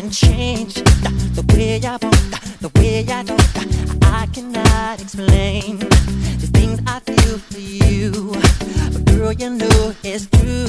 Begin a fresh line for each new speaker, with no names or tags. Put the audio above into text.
can change the way I walk, the way I talk. I cannot explain the things I feel for you, but girl, you know it's true.